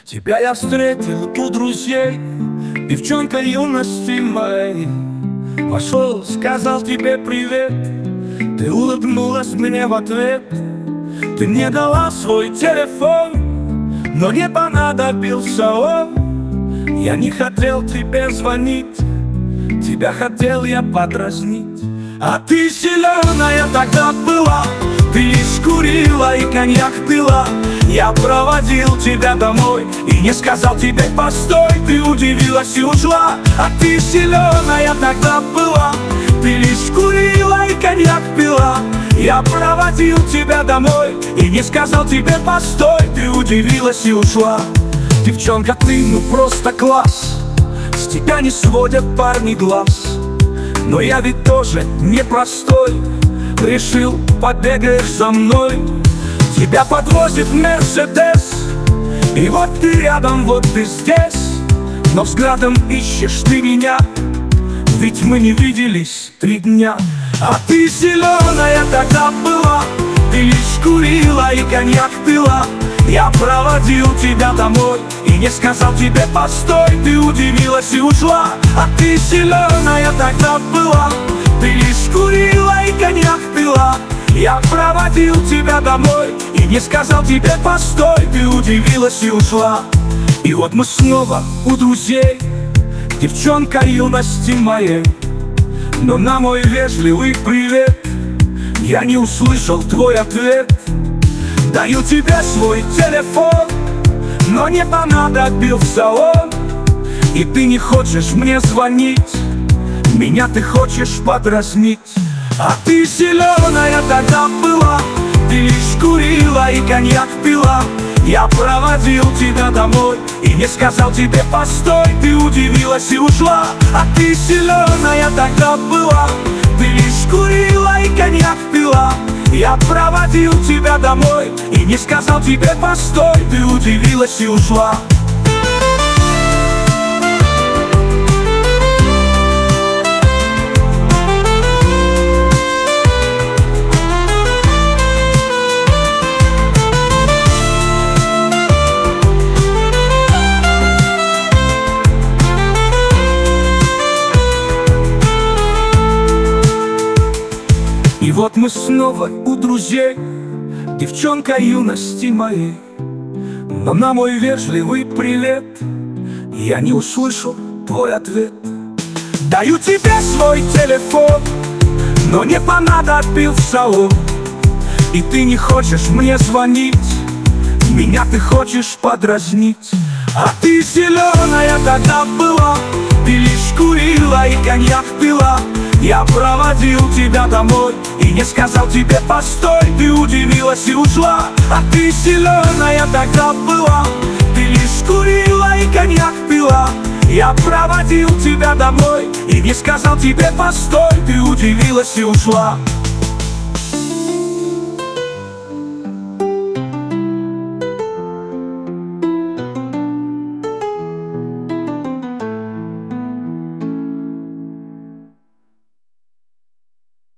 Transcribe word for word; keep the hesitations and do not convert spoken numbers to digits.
Тебя я встретил у друзей, девчонка юности моей. Вошел, сказал тебе привет, ты улыбнулась мне в ответ. Ты мне дала свой телефон, но не понадобился он. Я не хотел тебе звонить, тебя хотел я подразнить. А ты зеленая тогда была, ты лишь курила и коньяк пила. Я проводил тебя домой и не сказал тебе постой. Ты удивилась и ушла. А ты зеленая тогда была, ты лишь курила и коньяк пила. Я проводил тебя домой и не сказал тебе постой. Ты удивилась и ушла. Девчонка, ты ну просто класс, с тебя не сводят парни глаз. Но я ведь тоже непростой, решил, побегаешь за мной. Тебя подвозит Мерседес, и вот ты рядом, вот ты здесь. Но взглядом ищешь ты меня, ведь мы не виделись три дня. А ты зеленая тогда была, ты лишь курила и коньяк пила. Я проводил тебя домой и не сказал тебе постой. Ты удивилась и ушла. А ты зеленая тогда была, ты лишь курила и коньяк пила. Я проводил тебя домой и не сказал тебе постой. Ты удивилась и ушла. И вот мы снова у друзей, девчонка юности моей. Но на мой вежливый привет я не услышал твой ответ. Даю тебе свой телефон, но не понадобился он. И ты не хочешь мне звонить, меня ты хочешь подразнить. А ты зеленая тогда была, ты лишь курила и коньяк пила. Я проводил тебя домой и не сказал тебе постой. Ты удивилась и ушла. А ты зеленая тогда была, ты лишь курила и коньяк пила. Я проводил тебя домой и не сказал тебе постой. Ты удивилась и ушла. И вот мы снова у друзей, девчонка юности моей. Но на мой вежливый привет я не услышал твой ответ. Даю тебе свой телефон, но не понадобился он. И ты не хочешь мне звонить, меня ты хочешь подразнить. А ты зеленая тогда была, ты лишь курила и коньяк пила. Я проводил тебя домой и не сказал тебе постой. Ты удивилась и ушла. А ты зеленая тогда была, ты лишь курила и коньяк пила. Я проводил тебя домой и не сказал тебе постой. Ты удивилась и ушла.